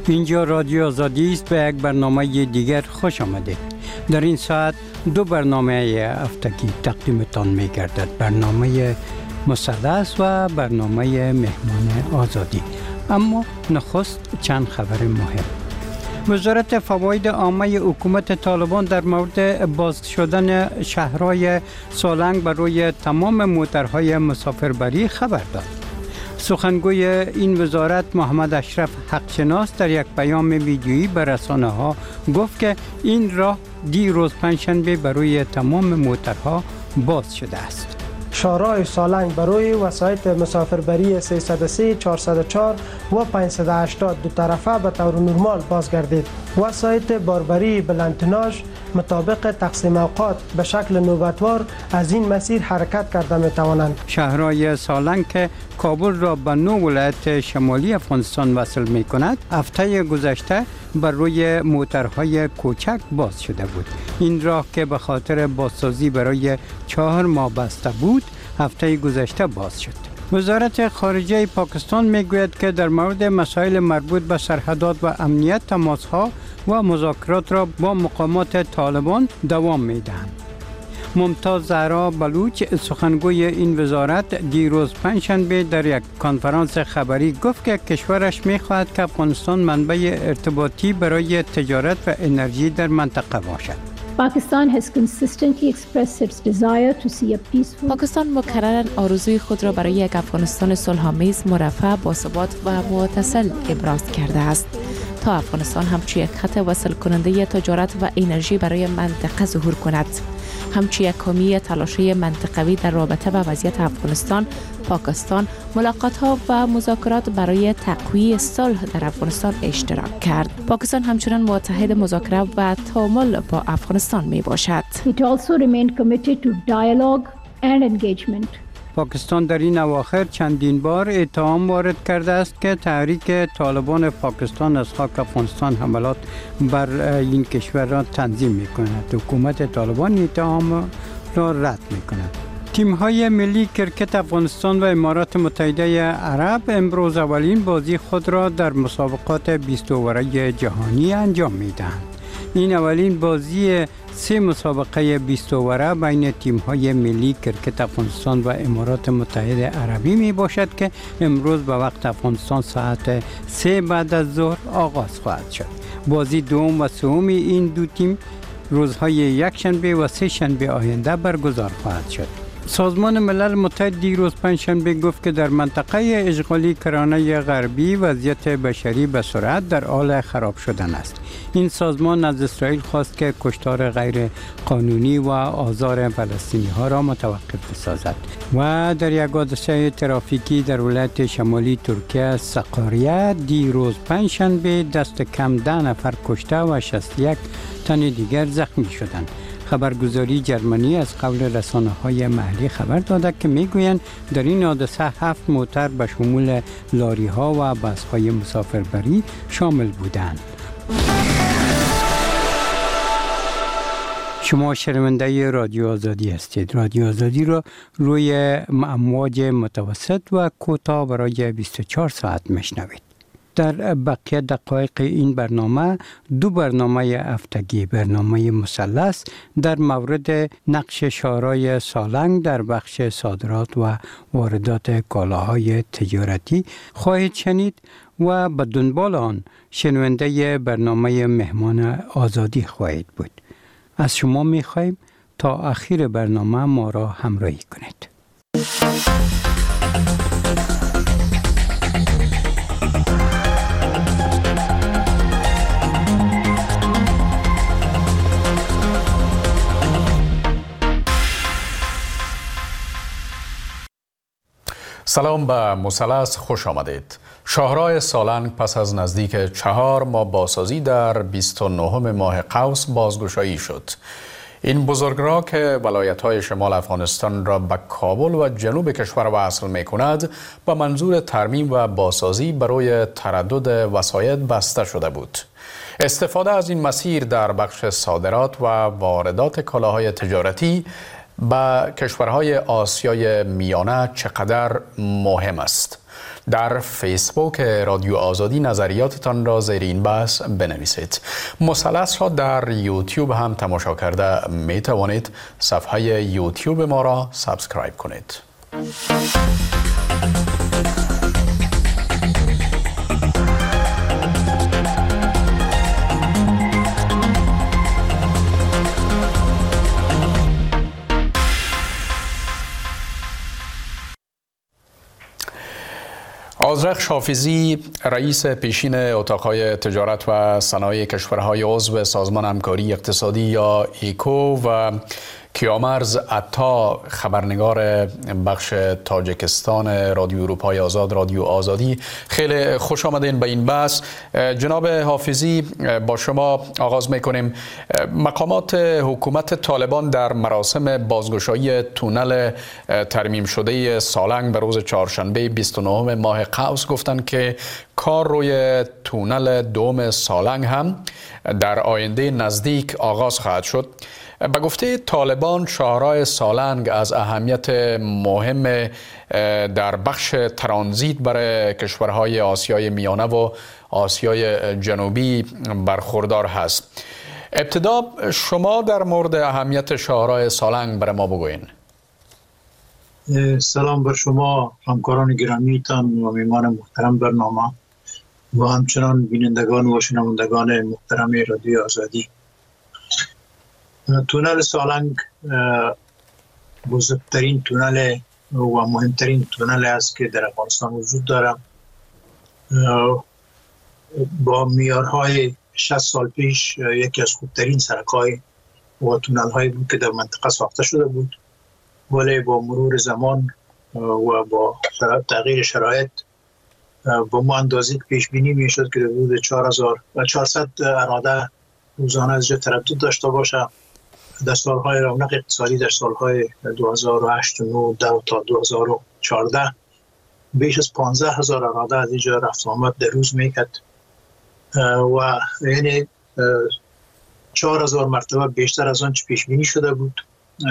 اینجا رادیو آزادی است. به یک برنامه دیگر خوش آمدید. در این ساعت دو برنامه هفتگی تقدیمتان می گردد. برنامه مثلث و برنامه مهمان آزادی. اما نخست چند خبر مهم. وزارت فواید عامه حکومت طالبان در مورد باز شدن شهرهای سالنگ برای تمام موترهای مسافربری خبر داد. سخنگوی این وزارت محمد اشرف حقشناس در یک پیام ویدیویی به رسانه‌ها گفت که این راه دیروز پنجشنبه برای تمام موترها باز شده است. شهرهای سالنگ برای وسایط مسافربری 303 404 و 580 دو طرفه به طور نرمال بازگردید. وسایط باربری بلندتناژ مطابق تقسیم اوقات به شکل نوبتوار از این مسیر حرکت کرده می توانند. شهرهای سالنگ که کابل را به 9 ولایت شمالی افغانستان وصل می کند، هفته گذشته بر روی موترهای کوچک باز شده بود. این راه که به خاطر بازسازی برای 4 ماه بسته بود، هفته گذشته باز شد. وزارت خارجه پاکستان میگوید که در مورد مسائل مربوط به سرحدات و امنیت تماسها و مذاکرات را با مقامات طالبان دوام میدهند. ممتاز زهرا بلوچ سخنگوی این وزارت دیروز پنجشنبه در یک کنفرانس خبری گفت که کشورش می‌خواهد که افغانستان منبع ارتباطی برای تجارت و انرژی در منطقه باشد. پاکستان مکرراً آرزوی خود را برای یک افغانستان صلح‌آمیز، مرفه، باثبات و متصل ابراز کرده است تا افغانستان همچون یک خط وصل کننده تجارت و انرژی برای منطقه ظهور کند. همچون یک حامی تلاش‌های منطقوی در رابطه با وضعیت افغانستان، پاکستان ملاقات‌ها و مذاکرات برای تقویت صلح در افغانستان اشتراک کرد. پاکستان همچنان متحد مذاکره و تعامل با افغانستان میباشد. It also remained committed to dialogue and engagement. پاکستان در این اواخر چندین بار اتهام وارد کرده است که تحریک طالبان پاکستان از خاک افغانستان حملات بر این کشور را تنظیم می‌کند. حکومت طالبان این اتهام را رد می‌کند. تیم‌های ملی کرکت افغانستان و امارات متحده عرب امروز اولین بازی خود را در مسابقات 20 اوره جهانی انجام می‌دهند. این اولین بازی 3 مسابقه 20 اوره بین تیم‌های ملی کرکت افغانستان و امارات متحده عربی می باشد که امروز به وقت افغانستان ساعت 3 بعد از ظهر آغاز خواهد شد. بازی دوم و سوم این دو تیم روزهای یکشنبه و سه شنبه آینده برگزار خواهد شد. سازمان ملل متحد دیروز پنجشنبه گفت که در منطقه اشغالی کرانه غربی وضعیت بشری به سرعت در حال خراب شدن است. این سازمان از اسرائیل خواست که کشتار غیر قانونی و آزار فلسطینی ها را متوقف بسازد و در یک حادثه ترافیکی در ولایت شمالی ترکیه سقاریه دیروز پنجشنبه دست کم 10 نفر کشته و 61 تن دیگر زخمی شدند. خبرگزاری جرمنی از قول رسانه‌های محلی خبر داده که میگویند در این حادثه 7 موتر به شمول لاری‌ها و بس‌های مسافربری شامل بودند. شما شنونده رادیو آزادی هستید. رادیو آزادی را روی امواج متوسط و کوتاه برای 24 ساعت میشنوید. در بقیه دقایق این برنامه 2 برنامه هفتگی، برنامه مثلث در مورد نقش شهرهای سالنگ در بخش صادرات و واردات کالاهای تجارتی خواهید شنید و به دنبال آن شنونده برنامه مهمان آزادی خواهید بود. از شما می‌خواهیم تا آخر برنامه ما را همراهی کنید. سلام به مثلث، خوش آمدید. شاهراه سالنگ پس از نزدیک 4 ماه بازسازی در 29 ماه قوس بازگشایی شد. این بزرگراه که ولایت‌های شمال افغانستان را به کابل و جنوب کشور وصل می‌کند، با منظور ترمیم و بازسازی برای تردد وسایط بسته شده بود. استفاده از این مسیر در بخش صادرات و واردات کالاهای تجارتی به کشورهای آسیای میانه چقدر مهم است. در فیسبوک رادیو آزادی نظریاتتان را زیر این بحث بنویسید. مثلث را در یوتیوب هم تماشا کرده می توانید. صفحه یوتیوب ما را سابسکرایب کنید. آذرخش حافظی رئیس پیشین اتاقهای تجارت و صنایع کشورهای عضو سازمان همکاری اقتصادی یا ایکو و کیامرز عطا خبرنگار بخش تاجیکستان رادیو اروپای آزاد رادیو آزادی، خیلی خوش آمدین به این بحث. جناب حافظی، با شما آغاز میکنیم. مقامات حکومت طالبان در مراسم بازگشایی تونل ترمیم شده سالنگ به روز چهارشنبه 29 ماه قوس گفتند که کار روی تونل دوم سالنگ هم در آینده نزدیک آغاز خواهد شد. به گفته طالبان شاهراه سالنگ از اهمیت مهم در بخش ترانزیت برای کشورهای آسیای میانه و آسیای جنوبی برخوردار هست. ابتدا شما در مورد اهمیت شاهراه سالنگ برای ما بگوین. سلام بر شما همکاران گرامیتان و میهمان محترم برنامه و همچنان بینندگان و شنوندگان محترم رادیو آزادی. تونل سالنگ بزرگترین تونل و مهمترین تونل است که در افغانستان وجود دارد. با معیارهای 60 سال پیش یکی از خوبترین سرک‌های و تونل‌هایی بود که در منطقه ساخته شده بود، ولی با مرور زمان و با تغییر شرایط با ما اندازه که پیش بینی میشد که حدود 4400 اراده روزانه از جا تردد داشته باشه. در سالهای رونق اقتصادی در سالهای 2008 و 2009 تا 2014 بیش از 15,000 اراده از اینجا رفت آمد در روز میکرد و یعنی 4,000 مرتبه بیشتر از آن چه پیش بینی شده بود.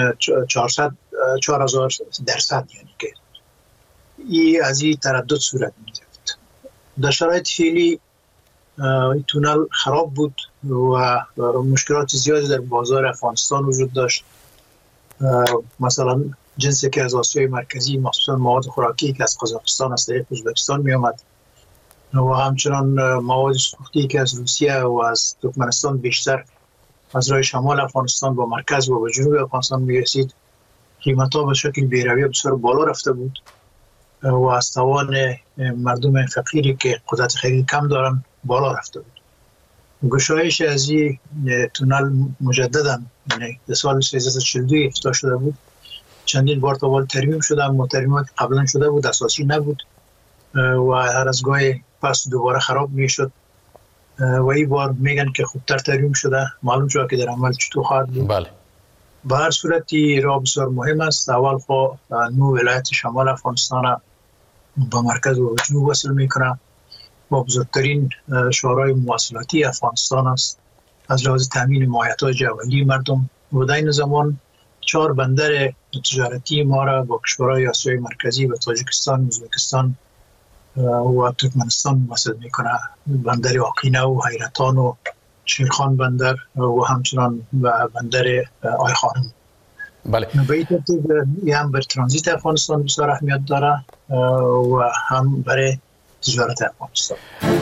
4,000% یعنی که این از این تردد صورت می‌گرفت. در شرایط فعلی این تونل خراب بود و مشکلات زیادی در بازار افغانستان وجود داشت. مثلا جنسی که از آسیای مرکزی مخصوصا مواد خوراکی که از قزاقستان از طریق ازبکستان می آمد و همچنان مواد سوختی که از روسیه و از ترکمنستان بیشتر از راه شمال افغانستان با مرکز و جنوب افغانستان می رسید. قیمت‌ها به شکل بی‌رویه بسیار بالا رفته بود و از توان مردم فقیری که قدرت خرید کم دارن بالا رفته بود. گشایش از این تونل مجددا یعنی در سال 1342 افتتاح شده بود. چندین بار تا ترمیم شده، اما ترمیمات قبلا شده بود اساسی نبود و هر از گاهی پس دوباره خراب میشد و این بار میگن که خوبتر ترمیم شده. معلوم شده که در عمل چطور خواهد بود. بله. به هر صورتی راه بسیار مهم است. اول خو 9 ولایت شمال افغانستان با مرکز و جنوب وصل میکنه. با بزرگترین شاهراه مواصلاتی افغانستان است از لحاظ تامین مایحتاج اولیه مردم و در این زمان 4 بندر تجارتی ما را با کشورهای آسیای مرکزی و تاجیکستان، ازبکستان و ترکمنستان وصل میکنه. بندر آقینه و حیرتان و شیرخان بندر و همچنان بندر آی خانم. بله. به این ترتیب هم بر ترانزیت افغانستان بسیار اهمیت داره و هم برای تجارت افغانستان.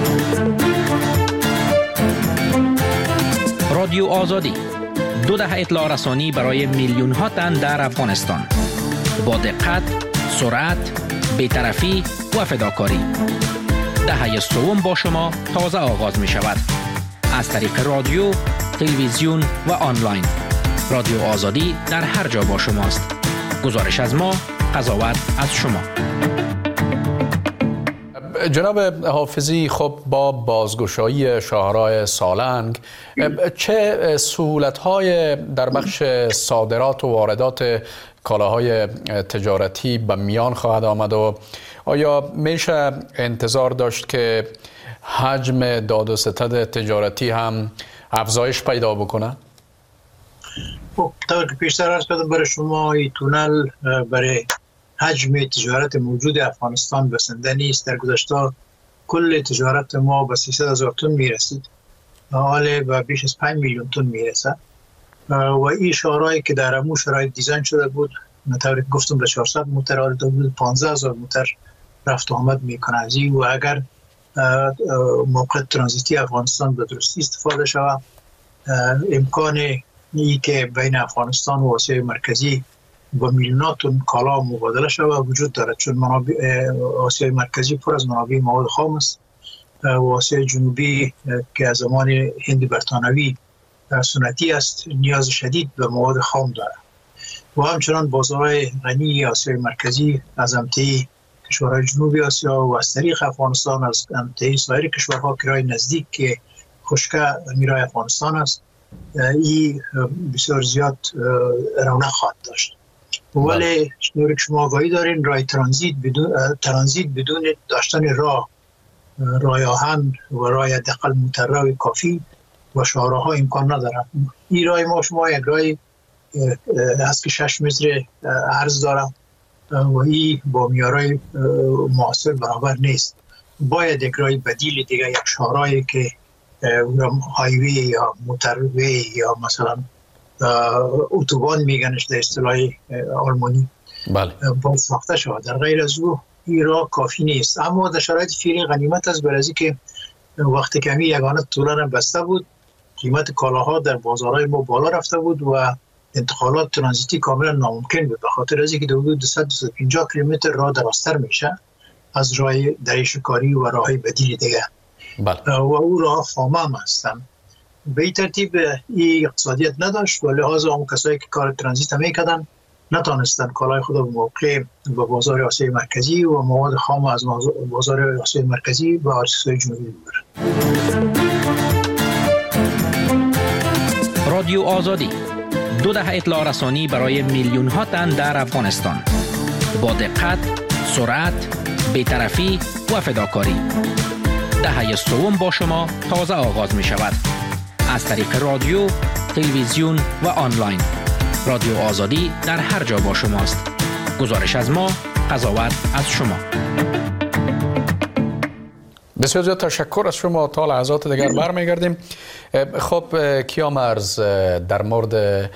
رادیو آزادی 2 دهه اطلاع رسانی برای میلیون ها تن در افغانستان با دقت، سرعت، بی‌طرفی و فداکاری. دهه سوم با شما تازه آغاز می شود از طریق رادیو، تلویزیون و آنلاین. رادیو آزادی در هر جا با شماست. گزارش از ما، قضاوت از شما. جناب حافظی، خب با بازگشایی شاهراه سالنگ چه سهولت‌های در بخش صادرات و واردات کالاهای تجارتی به میان خواهد آمد و آیا میشه انتظار داشت که حجم داد و ستد تجارتی هم افزایش پیدا بکنه؟ خب طور که پیشتر عرض کردم برای شما این تونل برای حجم تجارت موجود افغانستان بسنده نیست. در گذشته کل تجارت ما به 300,000 تن میرسید، حالا به بیش از 5 میلیون تن میرسه و این شاهراهی که در امو شرایط دیزاین شده بود، مطابق گفتم به 400 موتر آورده بود، 15,000 موتر رفت و آمد میکنه از این. و اگر موقع ترانزیتی افغانستان به درستی استفاده شود، امکان ای که بین افغانستان و آسیای مرکزی با میلیونات تن کالا مبادله شود وجود دارد، چون آسیای مرکزی پر از منابع مواد خام است و آسیای جنوبی که از زمان هند برطانوی سنتی است نیاز شدید به مواد خام دارد. و همچنان بازارهای غنی آسیای مرکزی از امتحی کشورهای جنوبی آسیا و از طریق افغانستان از امتحی سایر کشورها که رای نزدیک که خشکه میرای افغانستان است، این بسیار زیاد رونق خواهد داشت. ولی شنوری که شما آگاهی دارین رای ترانزیت بدون داشتن رای آهن و رای حداقل موترروی کافی و شاهراه‌ها امکان ندارد. این رای ما شما یک رای هست که 6 متر عرض دارد و این با میارای معاصر برابر نیست. باید یک رای بدیل دیگه، یک شاهراهی که هایوی یا موتروی یا مثلا اتوبان میگنش در اصطلاح آلمانی باید ساخته شود. در غیر از او این راه کافی نیست. اما در شرایط فعلی غنیمت است، برای که وقتی که همی یگانه طولان بسته بود، قیمت کالاها در بازارهای ما بالا رفته بود و انتقالات ترانزیتی کاملا ناممکن بود، به خاطر از اینکه حدود 250 کیلومتر راه دراستر میشه از راه دریچه‌کاری و راههای بدیل دیگه. و او راه خامه هم هستن. به این ترتیب این اقتصادیت نداشت و لحاظ اون کسایی که کار ترانزیت هم میکردن نتانستن کالای خود به موقع به بازار آسیای مرکزی و مواد خام از بازار آسیای مرکزی و آسیای جنوبی ببرن. رادیو آزادی 2 دهه اطلاع رسانی برای میلیون ها تن در افغانستان، با دقت، سرعت، بی‌طرفی و فداکاری. دهه سوم با شما تازه آغاز می شود. از طریق رادیو، تلویزیون و آنلاین. رادیو آزادی در هر جا با شماست. گزارش از ما، قضاوت از شما. بسیار زیاد تشکر از شما. تا لحظات دیگر برمیگردیم. خب کیامرز، در مورد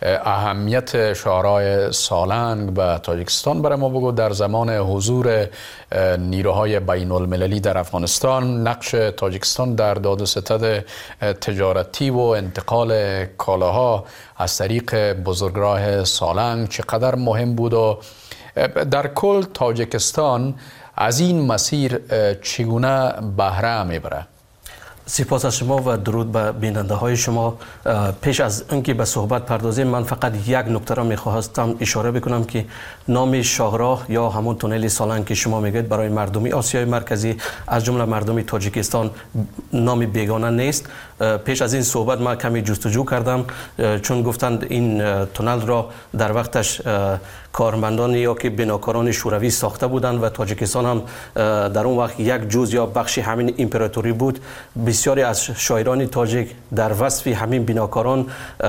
اهمیت شاهراه سالنگ به تاجیکستان برای ما بگو. در زمان حضور نیروهای بین المللی در افغانستان، نقش تاجیکستان در داد و ستد تجارتی و انتقال کالاها از طریق بزرگراه سالنگ چقدر مهم بود و در کل تاجیکستان از این مسیر چگونه بهره میبره؟ سپاس از شما و درود به بیننده های شما. پیش از اینکه به صحبت پردازیم، من فقط یک نکته را میخواستم اشاره بکنم که نام شاهراه یا همون تونل سالنگ که شما میگید برای مردمی آسیای مرکزی از جمله مردمی تاجیکستان نام بیگانه نیست. پیش از این صحبت من کمی جستجو کردم، چون گفتند این تونل را در وقتش کارمندان یا که بناکاران شوروی ساخته بودند و تاجیکستان هم در اون وقت یک جزء یا بخشی همین امپراتوری بود. بسیاری از شاعران تاجیک در وصف همین بناکاران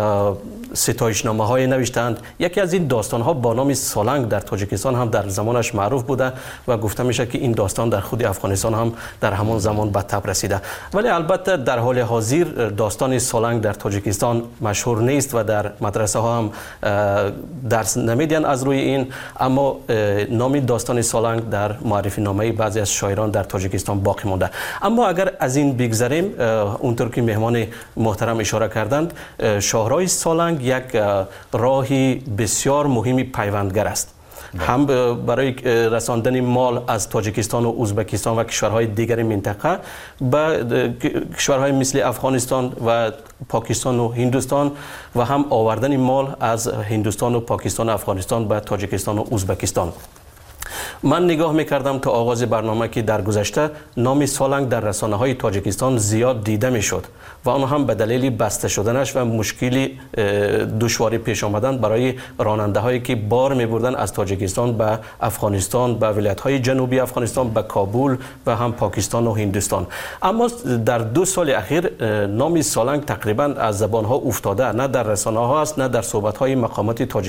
ستایشنامه های نوشتند. یکی از این داستان ها با نام سالنگ در تاجیکستان هم در زمانش معروف بوده و گفته میشه که این داستان در خود افغانستان هم در همان زمان به تب رسیده. ولی البته در حال حاضر داستان سالنگ در تاجیکستان مشهور نیست و در مدرسه ها هم درس نمیدن از روی این، اما نام داستان سالنگ در معرفی نامه بعضی از شاعران در تاجیکستان باقی مونده. اما اگر از این بگذریم، اونطور که مهمان محترم اشاره کردند، شاهراه سالنگ یک راهی بسیار مهمی پیوندگر است، هم برای رساندن مال از تاجیکستان و ازبکستان و کشورهای دیگر منطقه به کشورهای مثل افغانستان و پاکستان و هندوستان و هم آوردن مال از هندوستان و پاکستان و افغانستان به تاجیکستان و ازبکستان. من نگاه میکردم تا آغاز برنامه که در گذشته نام سالنگ در رسانه های تاجیکستان زیاد دیده میشد و آن هم به دلیل بسته شدنش و مشکلی دشواری پیش آمدن برای راننده هایی که بار میبردن از تاجیکستان به افغانستان، به ولایت های جنوبی افغانستان، به کابل و هم پاکستان و هندوستان. اما در 2 سال اخیر نام سالنگ تقریبا از زبان ها افتاده، نه در رسانه ها است نه در صحبت های مقامات تاجیکستان